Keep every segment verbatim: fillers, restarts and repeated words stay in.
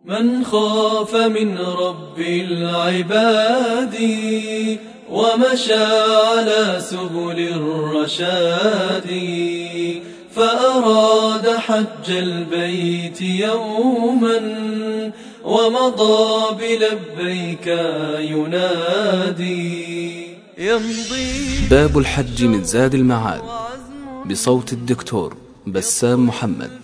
من خاف من رب العباد ومشى على سبل الرشاد فأراد حج البيت يوما ومضى بلبيك ينادي يمضي. باب الحج من زاد المعاد بصوت الدكتور بسام محمد.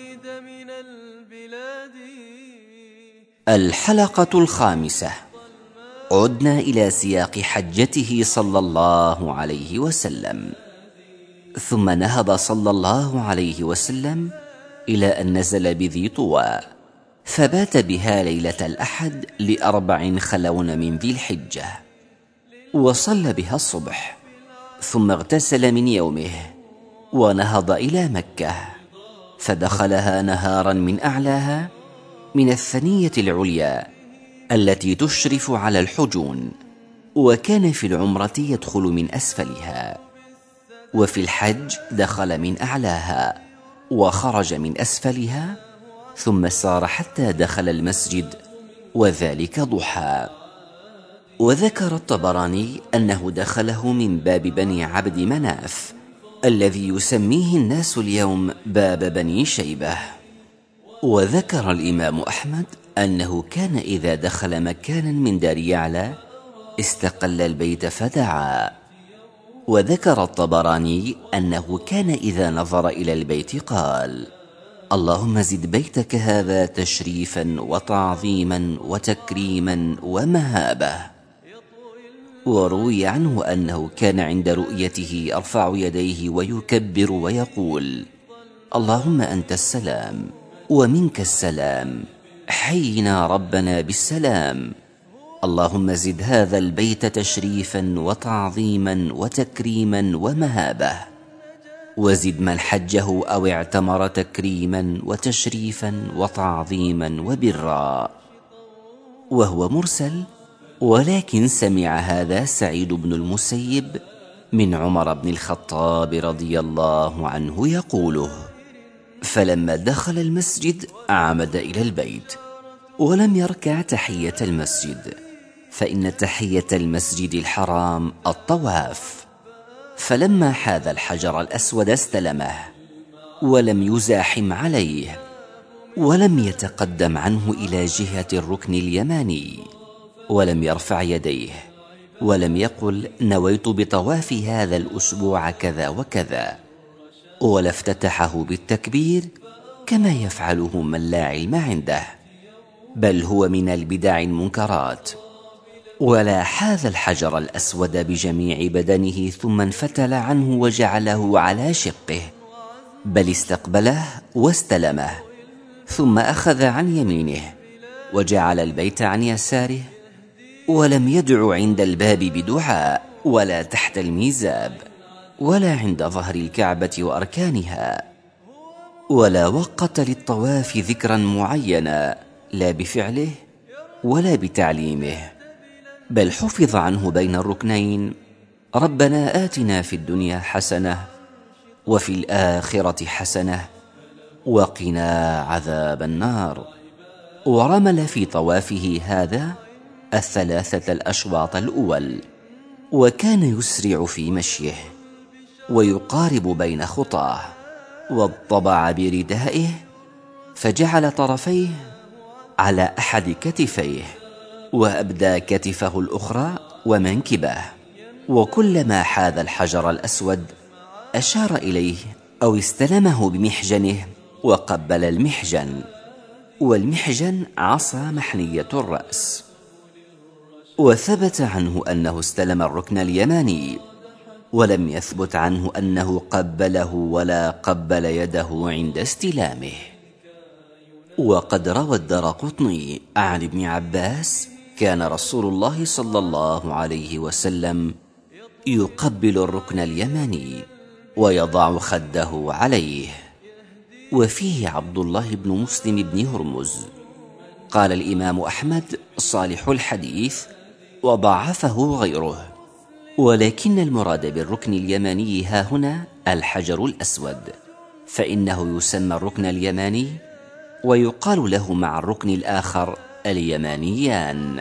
الحلقة الخامسة. عدنا إلى سياق حجته صلى الله عليه وسلم. ثم نهض صلى الله عليه وسلم إلى أن نزل بذي طوى، فبات بها ليلة الأحد لأربع خلون من ذي الحجة، وصلى بها الصبح، ثم اغتسل من يومه ونهض إلى مكة، فدخلها نهارا من أعلاها من الثنية العليا التي تشرف على الحجون، وكان في العمرة يدخل من أسفلها، وفي الحج دخل من أعلاها وخرج من أسفلها، ثم سار حتى دخل المسجد، وذلك ضحى. وذكر الطبراني أنه دخله من باب بني عبد مناف الذي يسميه الناس اليوم باب بني شيبة. وذكر الإمام أحمد أنه كان إذا دخل مكانا من دار يعلى استقل البيت فدعا. وذكر الطبراني أنه كان إذا نظر إلى البيت قال: اللهم زد بيتك هذا تشريفا وتعظيما وتكريما ومهابة. وروي عنه أنه كان عند رؤيته يرفع يديه ويكبر ويقول: اللهم أنت السلام ومنك السلام، حينا ربنا بالسلام، اللهم زد هذا البيت تشريفا وتعظيما وتكريما ومهابة، وزد من حجه أو اعتمر تكريما وتشريفا وتعظيما وبرا. وهو مرسل، ولكن سمع هذا سعيد بن المسيب من عمر بن الخطاب رضي الله عنه يقوله: فلما دخل المسجد عمد إلى البيت ولم يركع تحية المسجد، فإن تحية المسجد الحرام الطواف. فلما حاذ الحجر الأسود استلمه ولم يزاحم عليه، ولم يتقدم عنه إلى جهة الركن اليماني، ولم يرفع يديه، ولم يقل نويت بطواف هذا الأسبوع كذا وكذا، ولا افتتحه بالتكبير كما يفعله من لا علم عنده، بل هو من البدع المنكرات. ولا حاذ الحجر الأسود بجميع بدنه ثم انفتل عنه وجعله على شقه، بل استقبله واستلمه، ثم أخذ عن يمينه وجعل البيت عن يساره، ولم يدع عند الباب بدعاء، ولا تحت الميزاب، ولا عند ظهر الكعبة وأركانها، ولا وقت للطواف ذكرا معينا، لا بفعله ولا بتعليمه، بل حفظ عنه بين الركنين: ربنا آتنا في الدنيا حسنة وفي الآخرة حسنة وقنا عذاب النار. ورمل في طوافه هذا الثلاثة الأشواط الأول، وكان يسرع في مشيه ويقارب بين خطاه، واضطبع بردائه فجعل طرفيه على أحد كتفيه، وأبدى كتفه الأخرى ومنكبه، وكلما حاذ الحجر الأسود أشار إليه أو استلمه بمحجنه وقبل المحجن، والمحجن عصا محنية الرأس. وثبت عنه أنه استلم الركن اليماني، ولم يثبت عنه أنه قبله ولا قبل يده عند استلامه. وقد روى الدارقطني عن ابن عباس: كان رسول الله صلى الله عليه وسلم يقبل الركن اليماني ويضع خده عليه. وفيه عبد الله بن مسلم بن هرمز. قال الإمام أحمد: صالح الحديث، وضعفه غيره، ولكن المراد بالركن اليماني ها هنا الحجر الأسود، فإنه يسمى الركن اليماني ويقال له مع الركن الآخر اليمانيان.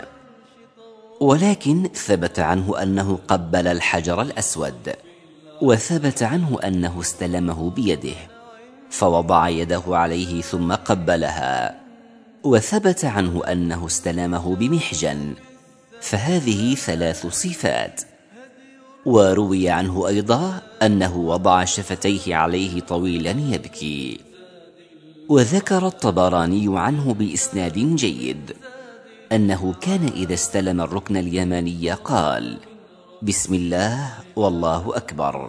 ولكن ثبت عنه أنه قبل الحجر الأسود، وثبت عنه أنه استلمه بيده فوضع يده عليه ثم قبلها، وثبت عنه أنه استلمه بمحجن، فهذه ثلاث صفات. وروي عنه أيضا أنه وضع شفتيه عليه طويلا يبكي. وذكر الطبراني عنه بإسناد جيد أنه كان إذا استلم الركن اليماني قال: بسم الله والله أكبر.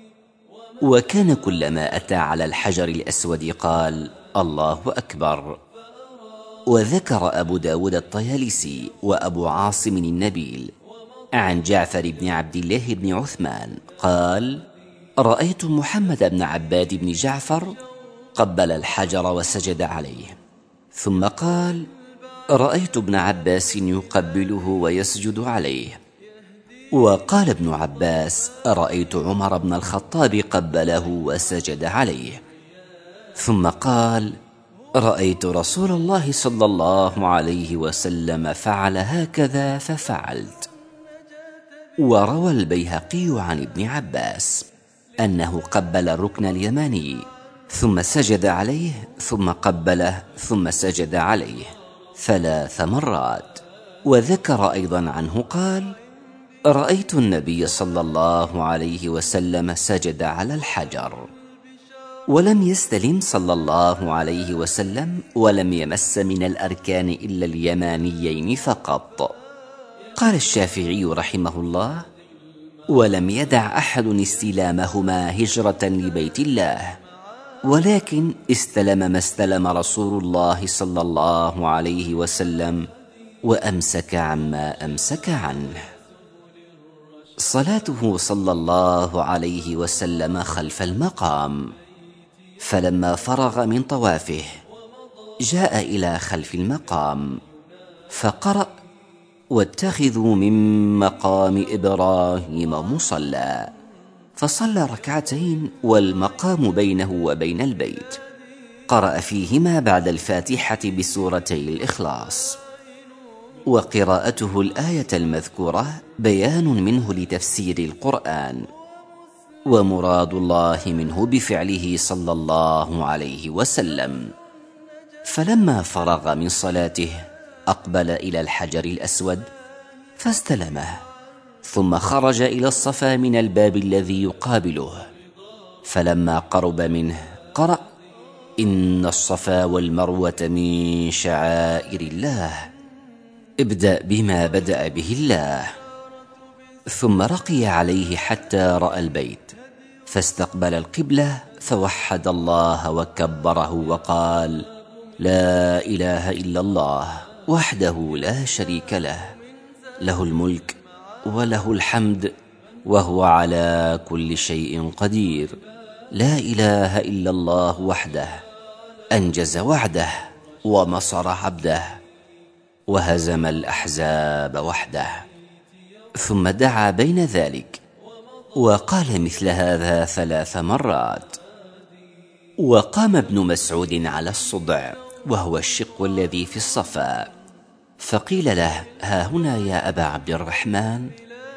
وكان كلما أتى على الحجر الأسود قال: الله أكبر. وذكر أبو داود الطيالسي وأبو عاصم النبيل عن جعفر بن عبد الله بن عثمان قال: رأيت محمد بن عباد بن جعفر قبل الحجر وسجد عليه، ثم قال: رأيت ابن عباس يقبله ويسجد عليه. وقال ابن عباس: رأيت عمر بن الخطاب قبله وسجد عليه. ثم قال: رأيت رسول الله صلى الله عليه وسلم فعل هكذا ففعلت. وروى البيهقي عن ابن عباس أنه قبل الركن اليماني ثم سجد عليه ثم قبله ثم سجد عليه ثلاث مرات. وذكر أيضا عنه قال: رأيت النبي صلى الله عليه وسلم سجد على الحجر. ولم يستلم صلى الله عليه وسلم ولم يمس من الأركان إلا اليمانيين فقط. قال الشافعي رحمه الله: ولم يدع أحد استلامهما هجرة لبيت الله، ولكن استلم ما استلم رسول الله صلى الله عليه وسلم وأمسك عما أمسك عنه. صلاته صلى الله عليه وسلم خلف المقام، فلما فرغ من طوافه جاء إلى خلف المقام فقرأ: واتخذوا من مقام إبراهيم مصلى، فصلى ركعتين والمقام بينه وبين البيت، قرأ فيهما بعد الفاتحة بسورتي الإخلاص. وقراءته الآية المذكورة بيان منه لتفسير القرآن، ومراد الله منه بفعله صلى الله عليه وسلم. فلما فرغ من صلاته أقبل إلى الحجر الأسود فاستلمه، ثم خرج إلى الصفا من الباب الذي يقابله، فلما قرب منه قرأ: إن الصفا والمروة من شعائر الله، ابدأ بما بدأ به الله. ثم رقي عليه حتى رأى البيت فاستقبل القبلة فوحد الله وكبره وقال: لا إله إلا الله وحده لا شريك له، له الملك وله الحمد وهو على كل شيء قدير، لا إله إلا الله وحده، أنجز وعده ونصر عبده وهزم الأحزاب وحده. ثم دعا بين ذلك وقال مثل هذا ثلاث مرات. وقام ابن مسعود على الصدع وهو الشق الذي في الصفا، فقيل له: ها هنا يا أبا عبد الرحمن؟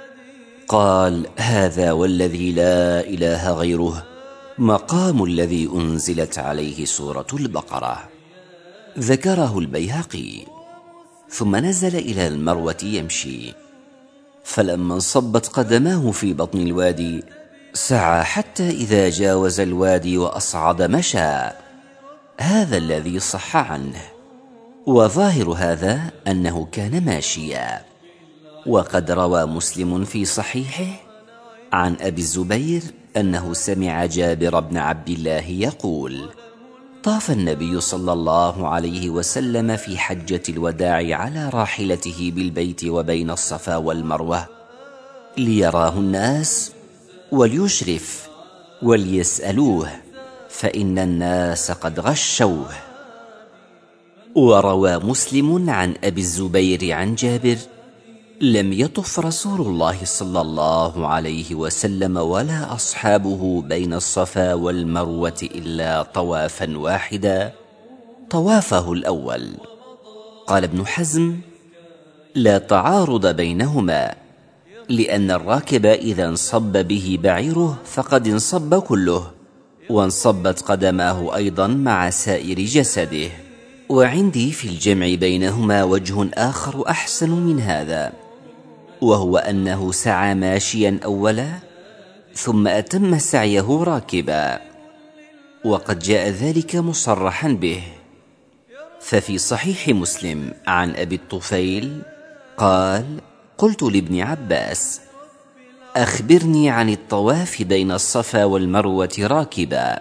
قال: هذا والذي لا إله غيره مقام الذي أنزلت عليه سورة البقرة. ذكره البيهقي. ثم نزل إلى المروة يمشي، فلما انصبت قدماه في بطن الوادي سعى حتى إذا جاوز الوادي وأصعد مشى. هذا الذي صح عنه، وظاهر هذا أنه كان ماشيا. وقد روى مسلم في صحيحه عن أبي الزبير أنه سمع جابر بن عبد الله يقول: طاف النبي صلى الله عليه وسلم في حجة الوداع على راحلته بالبيت وبين الصفا والمروة ليراه الناس وليشرف وليسألوه، فإن الناس قد غشوه. وروى مسلم عن أبي الزبير عن جابر: لم يطف رسول الله صلى الله عليه وسلم ولا أصحابه بين الصفا والمروة إلا طوافا واحدا طوافه الأول. قال ابن حزم: لا تعارض بينهما، لأن الراكب إذا انصب به بعيره فقد انصب كله، وانصبت قدماه أيضا مع سائر جسده. وعندي في الجمع بينهما وجه آخر أحسن من هذا، وهو أنه سعى ماشيا أولا ثم أتم سعيه راكبا، وقد جاء ذلك مصرحا به. ففي صحيح مسلم عن أبي الطفيل قال: قلت لابن عباس: أخبرني عن الطواف بين الصفا والمروة راكبا،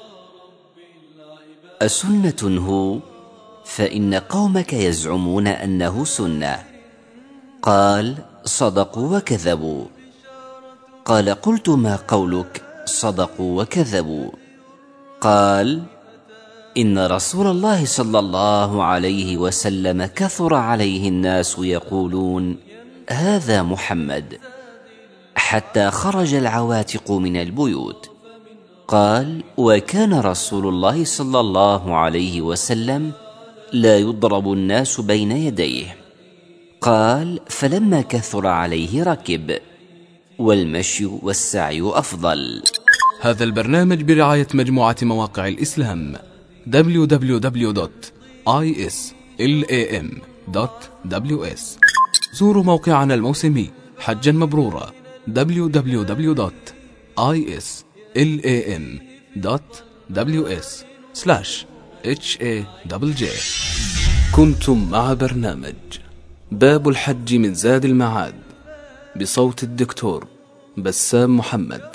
أسنة هو؟ فإن قومك يزعمون أنه سنة. قال: صدقوا وكذبوا. قال: قلت: ما قولك صدقوا وكذبوا؟ قال: إن رسول الله صلى الله عليه وسلم كثر عليه الناس يقولون: هذا محمد، حتى خرج العواتق من البيوت. قال: وكان رسول الله صلى الله عليه وسلم لا يضرب الناس بين يديه. قال: فلما كثر عليه ركب، والمشي والسعي أفضل. هذا البرنامج برعاية مجموعة مواقع الإسلام دبليو دبليو دبليو دوت آي إس إل إيه إم دوت دبليو إس. زوروا موقعنا الموسمي حجا مبرورا دبليو دبليو دبليو دوت آي إس إل إيه إم دوت دبليو إس سلاش إتش إيه جي جي. كنتم مع برنامج باب الحج من زاد المعاد بصوت الدكتور بسام محمد.